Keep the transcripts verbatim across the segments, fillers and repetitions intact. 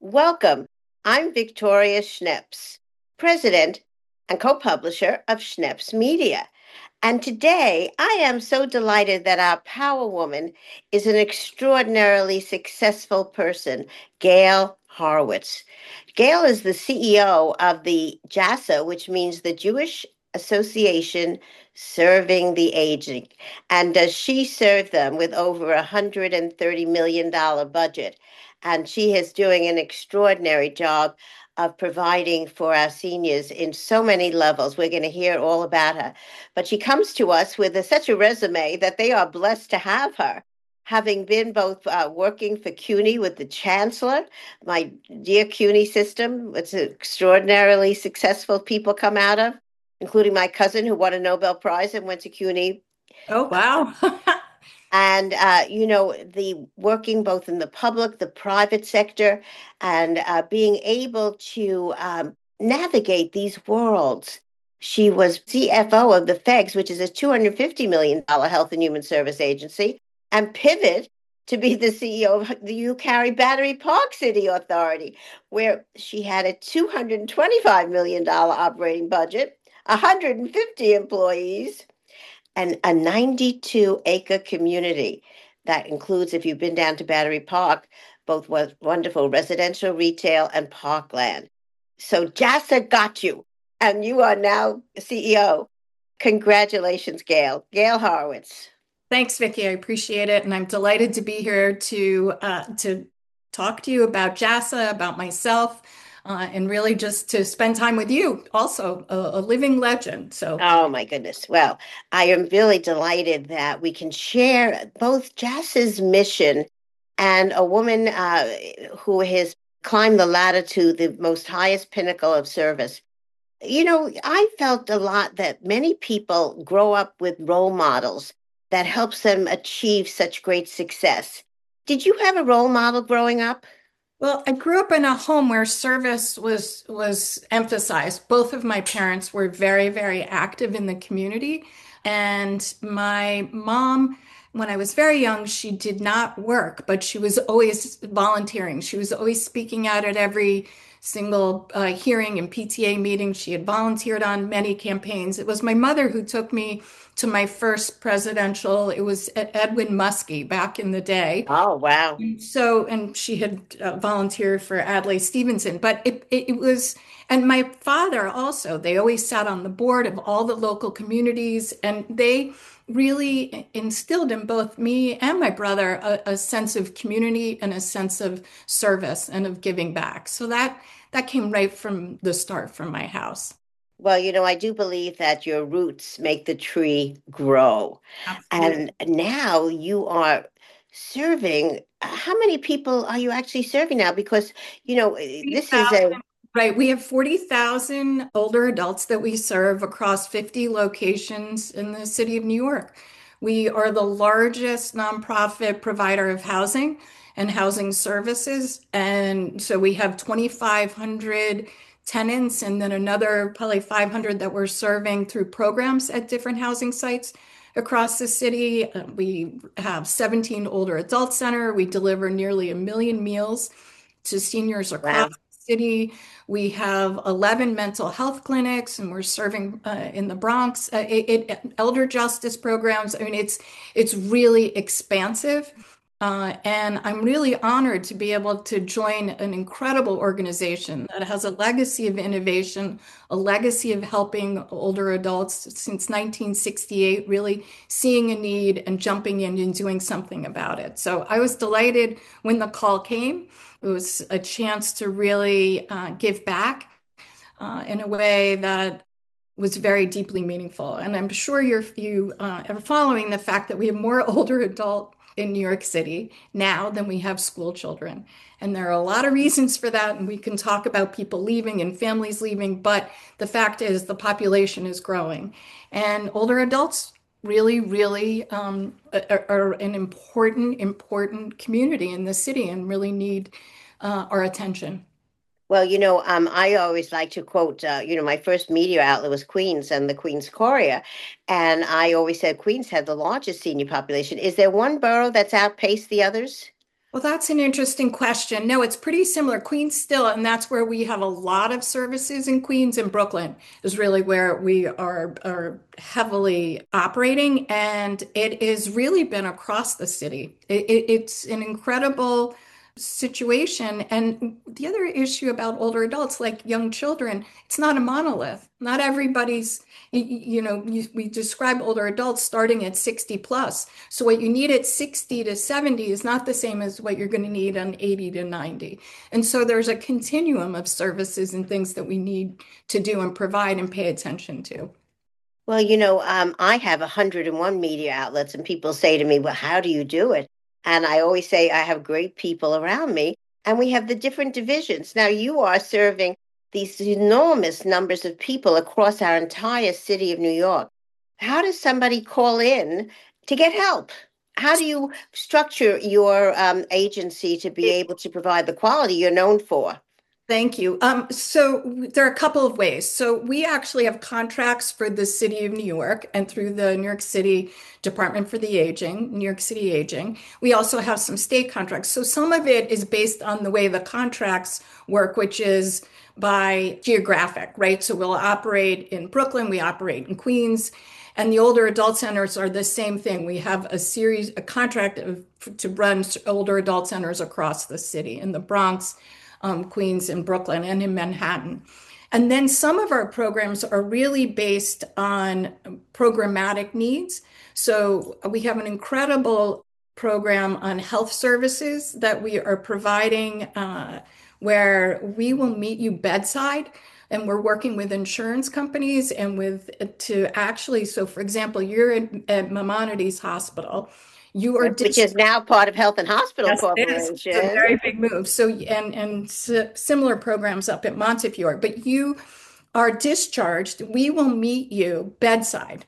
Welcome. I'm Victoria Schneps, President and co-publisher of Schneps Media. And today I am so delighted that our power woman is an extraordinarily successful person, Gail Horowitz. Gail is the C E O of the J A S A, which means the Jewish Association Serving the Aging. And does she serve them with over a one hundred thirty million dollars budget? And she is doing an extraordinary job of providing for our seniors in so many levels. We're going to hear all about her. But she comes to us with a, such a resume that they are blessed to have her, having been both uh, working for CUNY with the chancellor, my dear CUNY system, it's extraordinarily successful people come out of, including my cousin who won a Nobel Prize and went to CUNY. Oh, wow. And, uh, you know, the working both in the public, the private sector, and uh, being able to um, navigate these worlds. She was C F O of the F E G S, which is a two hundred fifty million dollars health and human service agency, and pivot to be the C E O of the Eucharry Battery Park City Authority, where she had a two hundred twenty-five million dollars operating budget, one hundred fifty employees, and a ninety-two acre community that includes, if you've been down to Battery Park, both was wonderful residential, retail, and parkland. So J A S A got you, and you are now C E O. Congratulations, Gail. Gail Horowitz. Thanks, Vicki. I appreciate it. And I'm delighted to be here to uh, to talk to you about J A S A, about myself, uh, and really just to spend time with you, also a, a living legend. So, Oh my goodness. Well, I am really delighted that we can share both J A S A's mission and a woman uh, who has climbed the ladder to the most highest pinnacle of service. You know, I felt a lot that many people grow up with role models that helps them achieve such great success. Did you have a role model growing up? well, I grew up in a home where service was was emphasized. Both of my parents were very, very active in the community, and my mom, when I was very young, she did not work, but she was always volunteering. She was always speaking out at every single uh, hearing and P T A meeting. She had volunteered on many campaigns. It was my mother who took me to my first presidential. It was Ed- Edwin Muskie back in the day. Oh, wow. So, and she had uh, volunteered for Adlai Stevenson, but it, it, it was, and my father also, they always sat on the board of all the local communities, and they really instilled in both me and my brother a, a sense of community and a sense of service and of giving back. So that that came right from the start from my house. Well, you know, I do believe that your roots make the tree grow. Absolutely. And now you are serving. How many people are you actually serving now? Because, you know, eh, this is a, Right. We have forty thousand older adults that we serve across fifty locations in the city of New York. We are the largest nonprofit provider of housing and housing services. And so we have twenty-five hundred tenants and then another probably five hundred that we're serving through programs at different housing sites across the city. Uh, We have seventeen older adult center. We deliver nearly a million meals to seniors across wow. the city. We have eleven mental health clinics, and we're serving uh, in the Bronx. Uh, it, it, elder justice programs. I mean, it's it's really expansive, uh, and I'm really honored to be able to join an incredible organization that has a legacy of innovation, a legacy of helping older adults since nineteen sixty-eight, really seeing a need and jumping in and doing something about it. So I was delighted when the call came. It was a chance to really uh, give back uh, in a way that was very deeply meaningful. And I'm sure you're you uh, are following the fact that we have more older adult in New York City now than we have school children. And there are a lot of reasons for that. And we can talk about people leaving and families leaving, but the fact is the population is growing. And older adults really, really um, are, are an important, important community in the city and really need uh, our attention. Well, you know, um, I always like to quote, uh, you know, my first media outlet was Queens and the Queens Courier. And I always said Queens had the largest senior population. Is there one borough that's outpaced the others? Well, that's an interesting question. No, it's pretty similar. Queens still, and that's where we have a lot of services in Queens and Brooklyn is really where we are are heavily operating, and it has really been across the city. It, it, it's an incredible situation. And the other issue about older adults, like young children, it's not a monolith. Not everybody's, you, you know, you, we describe older adults starting at sixty plus. So what you need at sixty to seventy is not the same as what you're going to need on eighty to ninety. And so there's a continuum of services and things that we need to do and provide and pay attention to. Well, you know, um, I have one hundred one media outlets, and people say to me, well, how do you do it? And I always say, I have great people around me, and we have the different divisions. Now, you are serving these enormous numbers of people across our entire city of New York. How does somebody call in to get help? How do you structure your um, agency to be able to provide the quality you're known for? Thank you. Um, so there are a couple of ways. So we actually have contracts for the City of New York and through the New York City Department for the Aging, New York City Aging. We also have some state contracts. So some of it is based on the way the contracts work, which is by geographic, right? So we'll operate in Brooklyn, we operate in Queens, and the older adult centers are the same thing. We have a series, a contract of, to run older adult centers across the city in the Bronx, um, Queens, and Brooklyn, and in Manhattan. And then some of our programs are really based on programmatic needs. So we have an incredible program on health services that we are providing uh, where we will meet you bedside, and we're working with insurance companies and with to actually, so for example, you're at, at Maimonides Hospital, you are Which is now part of Health and Hospital Yes, it is. It's a Corporation. very big move. So, and and s- similar programs up at Montefiore, but you are discharged. We will meet you bedside.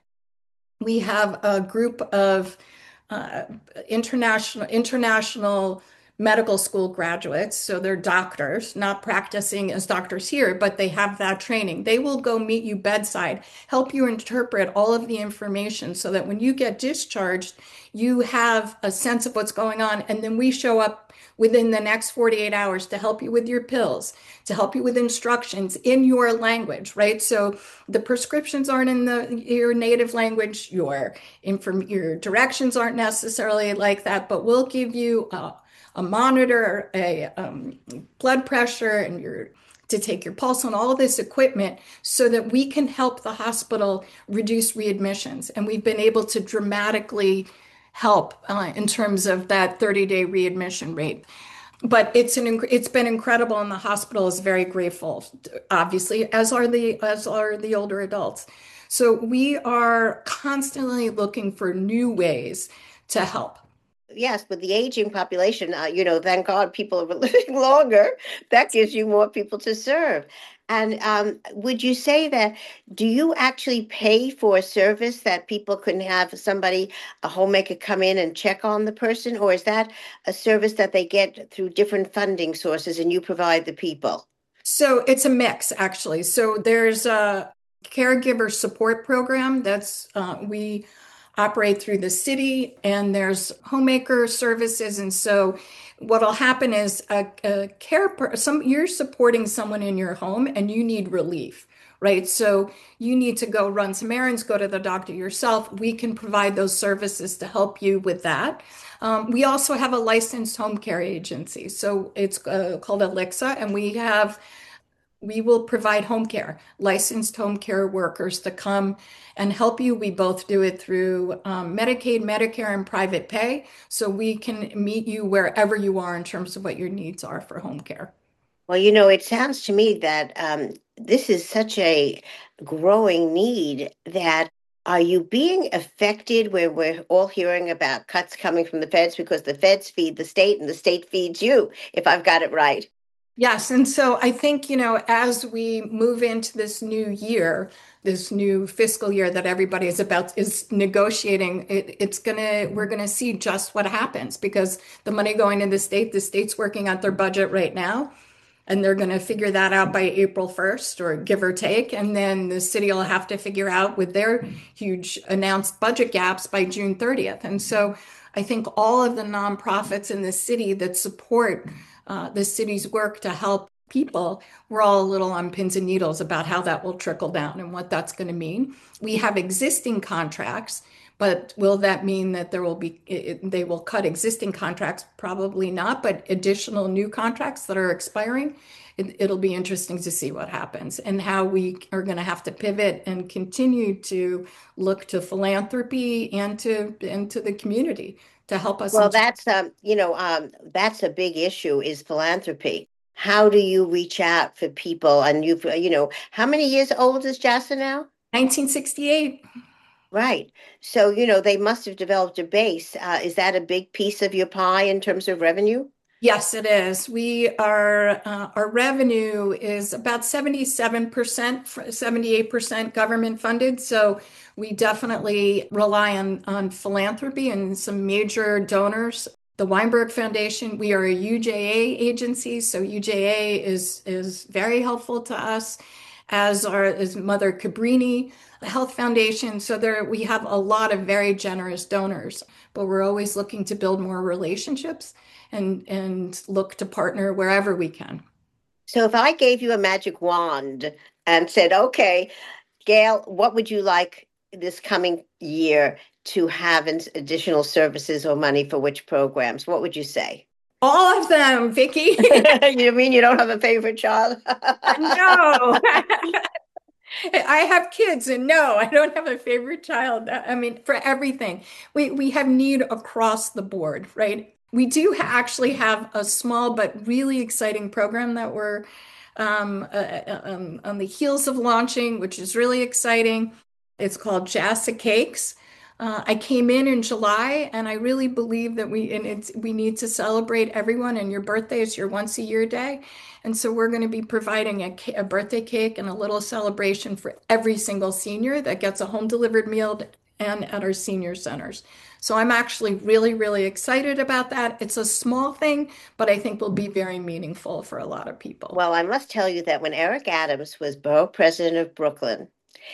We have a group of uh, international international medical school graduates, so they're doctors, not practicing as doctors here, but they have that training. They will go meet you bedside, help you interpret all of the information so that when you get discharged, you have a sense of what's going on, and then we show up within the next forty-eight hours to help you with your pills, to help you with instructions in your language, right? So the prescriptions aren't in the your native language, your inform your directions aren't necessarily like that, but we'll give you a, a monitor, a um, blood pressure, and your to take your pulse on all of this equipment so that we can help the hospital reduce readmissions. And we've been able to dramatically help uh, in terms of that thirty day readmission rate. But it's an it's been incredible, and the hospital is very grateful, obviously, as are the as are the older adults. So we are constantly looking for new ways to help. Yes, with the aging population, uh, you know, thank God people are living longer. That gives you more people to serve. And um, would you say that, do you actually pay for a service that people can have somebody, a homemaker, come in and check on the person? Or is that a service that they get through different funding sources and you provide the people? So it's a mix, actually. So there's a caregiver support program that's uh, we operate through the city, and there's homemaker services. And so what'll happen is a, a care per, some you're supporting someone in your home, and you need relief, right? So you need to go run some errands, go to the doctor yourself. We can provide those services to help you with that. Um, we also have a licensed home care agency. So it's uh, called Alexa, and we have we will provide home care, licensed home care workers to come and help you. We both do it through um, Medicaid, Medicare, and private pay. So we can meet you wherever you are in terms of what your needs are for home care. Well, you know, it sounds to me that um, this is such a growing need that are you being affected where we're all hearing about cuts coming from the feds because the feds feed the state and the state feeds you, if I've got it right? Yes, and so I think, you know, as we move into this new year, this new fiscal year that everybody is about is negotiating, it, it's gonna we're gonna see just what happens because the money going to the state, the state's working on their budget right now, and they're gonna figure that out by April first or give or take, and then the city will have to figure out with their huge announced budget gaps by June thirtieth. And so I think all of the nonprofits in the city that support uh, the city's work to help people, we're all a little on pins and needles about how that will trickle down and what that's going to mean. We have existing contracts, but will that mean that there will be, it, they will cut existing contracts? Probably not, but additional new contracts that are expiring, it, it'll be interesting to see what happens and how we are going to have to pivot and continue to look to philanthropy and to and to the community to help us. Well, In that's um, you know, um, that's a big issue is philanthropy. How do you reach out for people? And you, you know, how many years old is Jassa now? nineteen sixty-eight. Right. So, you know, they must have developed a base. Uh, is that a big piece of your pie in terms of revenue? Yes, it is. We are, uh, our revenue is about seventy-seven percent, seventy-eight percent government funded. So we definitely rely on, on philanthropy and some major donors. The Weinberg Foundation, we are a U J A agency. So U J A is, is very helpful to us, as are is Mother Cabrini, the Health Foundation. So there we have a lot of very generous donors, but we're always looking to build more relationships and and look to partner wherever we can. So if I gave you a magic wand and said, okay, Gail, what would you like this coming year to have in additional services or money for which programs? What would you say? All of them, Vicky. You mean you don't have a favorite child? No. I have kids and no, I don't have a favorite child. I mean, for everything, we, we have need across the board, right? We do ha actually have a small but really exciting program that we're um, uh, uh, um, on the heels of launching, which is really exciting. It's called Jassa Cakes. Uh, I came in in July, and I really believe that we and it's we need to celebrate everyone. And your birthday is your once a year day, and so we're going to be providing a, a birthday cake and a little celebration for every single senior that gets a home delivered meal and at our senior centers. So I'm actually really, really excited about that. It's a small thing, but I think will be very meaningful for a lot of people. Well, I must tell you that when Eric Adams was borough president of Brooklyn,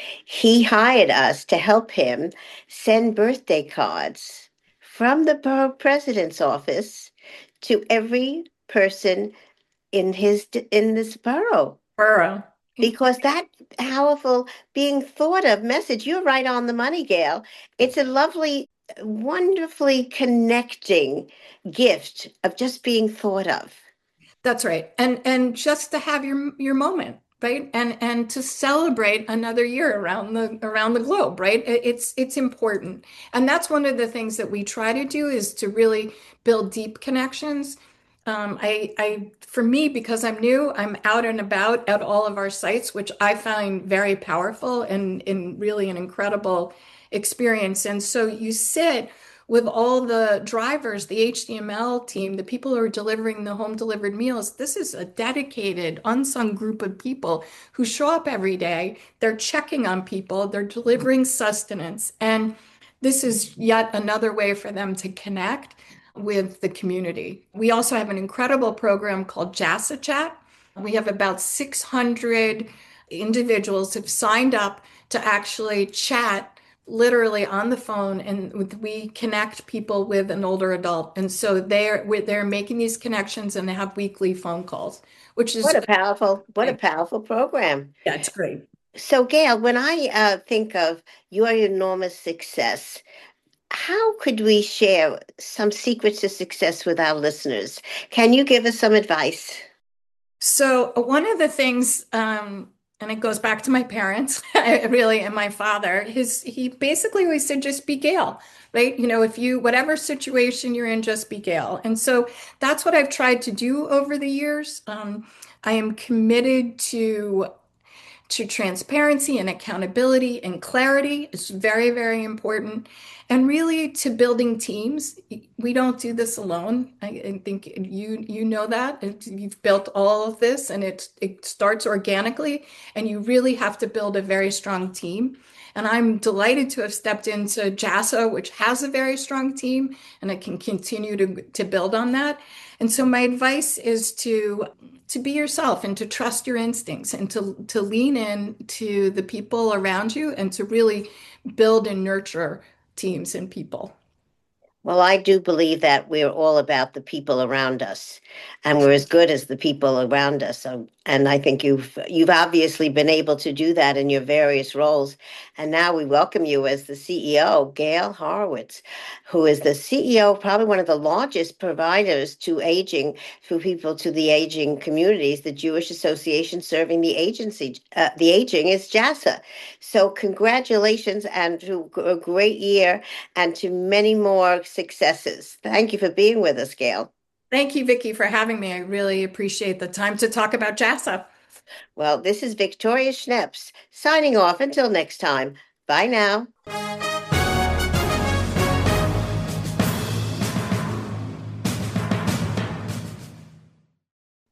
he hired us to help him send birthday cards from the borough president's office to every person in his in this borough Burrow. because that powerful being thought of message, you're right on the money, Gail. It's a lovely, wonderfully connecting gift of just being thought of. That's right. And and just to have your your moment, right? And and to celebrate another year around the around the globe, right? It- It's it's important. And that's one of the things that we try to do is to really build deep connections. Um, I, I, for me, because I'm new, I'm out and about at all of our sites, which I find very powerful and, and really an incredible experience. And so you sit with all the drivers, the H D M L team, the people who are delivering the home delivered meals. This is a dedicated, unsung group of people who show up every day. They're checking on people, they're delivering sustenance. And this is yet another way for them to connect with the community. We also have an incredible program called Jassa Chat. We have about six hundred individuals who've signed up to actually chat literally on the phone, and we connect people with an older adult. And so they're they're making these connections, and they have weekly phone calls, which is What a powerful, what a great. powerful program. Yeah, it's great. So, Gail, when I uh, think of your enormous success, how could we share some secrets to success with our listeners? Can you give us some advice? So uh, one of the things, um, and it goes back to my parents, really, and my father, his he basically always said, just be Gail, right? You know, if you, whatever situation you're in, just be Gail. And so that's what I've tried to do over the years. Um, I am committed to to transparency and accountability and clarity is very, very important. And really to building teams. We don't do this alone. I, I think you you know that. You've built all of this and it, it starts organically and you really have to build a very strong team. And I'm delighted to have stepped into Jassa, which has a very strong team, and I can continue to, to build on that. And so my advice is to to be yourself and to trust your instincts and to, to lean in to the people around you and to really build and nurture teams and people. Well, I do believe that we're all about the people around us, and we're as good as the people around us. So, and I think you've you've obviously been able to do that in your various roles. And now we welcome you as the C E O, Gail Horowitz, who is the C E O, probably one of the largest providers to aging, for people to the aging communities. The Jewish Association serving the agency, uh, the aging is JASA. So, congratulations, and to a great year and to many more successes. Thank you for being with us, Gail. Thank you, Vicki, for having me. I really appreciate the time to talk about JASA. Well, this is Victoria Schneps signing off until next time. Bye now.